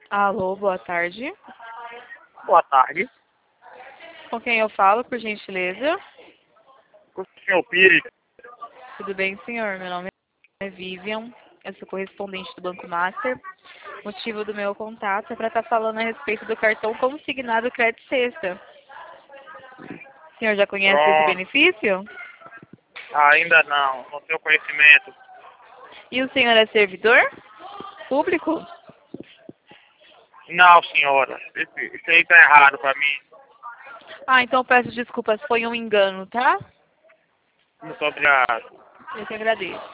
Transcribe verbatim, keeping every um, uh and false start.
Alô, boa tarde. Boa tarde. Com quem eu falo, por gentileza? Com o senhor Pires. Tudo bem, senhor? Meu nome é Vivian, eu sou correspondente do Banco Master. O motivo do meu contato é para estar falando a respeito do cartão consignado Crédito Sexta. O senhor já conhece esse Pronto. benefício? Ainda não, não tenho conhecimento. E o senhor é servidor público? Não, senhora. Isso, isso aí tá errado pra mim. Ah, então peço desculpas, foi um engano, tá? Muito obrigado. Eu que agradeço.